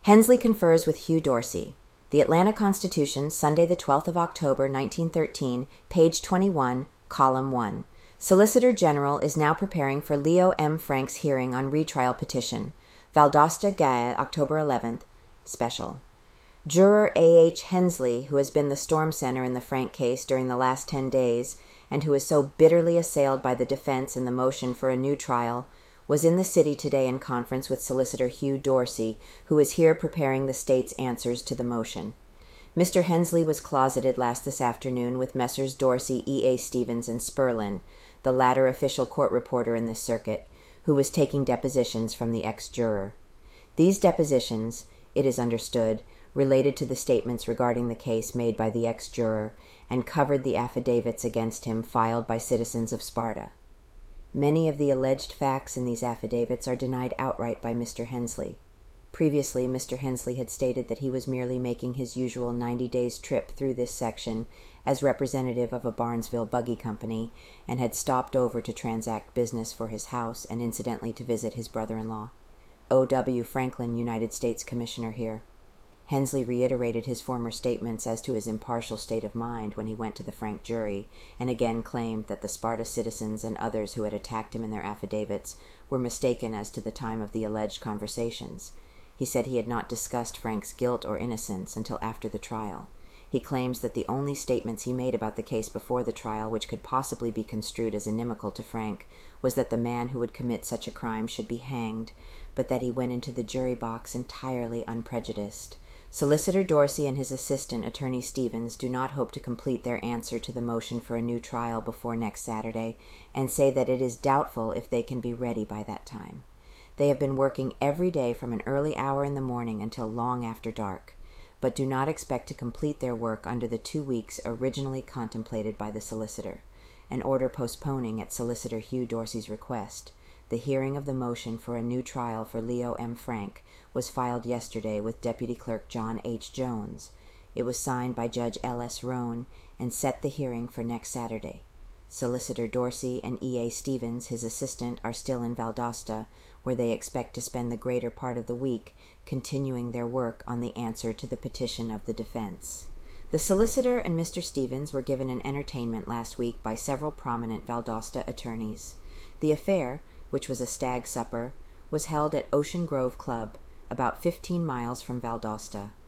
Hensley confers with Hugh Dorsey. The Atlanta Constitution, Sunday the 12th of October, 1913, page 21, column 1. Solicitor General is now preparing for Leo M. Frank's hearing on retrial petition. Valdosta, Gaia, October 11th, special. Juror A.H. Hensley, who has been the storm center in the Frank case during the last 10 days, and who is so bitterly assailed by the defense in the motion for a new trial, was in the city today in conference with Solicitor Hugh Dorsey, who is here preparing the state's answers to the motion. Mr. Hensley was closeted this afternoon with Messrs. Dorsey, E.A. Stevens, and Sperlin, the latter official court reporter in this circuit, who was taking depositions from the ex-juror. These depositions, it is understood, related to the statements regarding the case made by the ex-juror and covered the affidavits against him filed by citizens of Sparta. Many of the alleged facts in these affidavits are denied outright by Mr. Hensley. Previously, Mr. Hensley had stated that he was merely making his usual 90 days trip through this section as representative of a Barnesville buggy company and had stopped over to transact business for his house and incidentally to visit his brother-in-law, O.W. Franklin, United States Commissioner here. Hensley reiterated his former statements as to his impartial state of mind when he went to the Frank jury, and again claimed that the Sparta citizens and others who had attacked him in their affidavits were mistaken as to the time of the alleged conversations. He said he had not discussed Frank's guilt or innocence until after the trial. He claims that the only statements he made about the case before the trial which could possibly be construed as inimical to Frank was that the man who would commit such a crime should be hanged, but that he went into the jury box entirely unprejudiced. Solicitor Dorsey and his assistant, Attorney Stevens, do not hope to complete their answer to the motion for a new trial before next Saturday, and say that it is doubtful if they can be ready by that time. They have been working every day from an early hour in the morning until long after dark, but do not expect to complete their work under the 2 weeks originally contemplated by the solicitor, an order postponing, at Solicitor Hugh Dorsey's request, the hearing of the motion for a new trial for Leo M. Frank was filed yesterday with Deputy Clerk John H. Jones. It was signed by Judge L.S. Roan and set the hearing for next Saturday. Solicitor Dorsey and E.A. Stevens, his assistant, are still in Valdosta, where they expect to spend the greater part of the week continuing their work on the answer to the petition of the defense. The solicitor and Mr. Stevens were given an entertainment last week by several prominent Valdosta attorneys. The affair, which was a stag supper, was held at Ocean Grove Club, about 15 miles from Valdosta.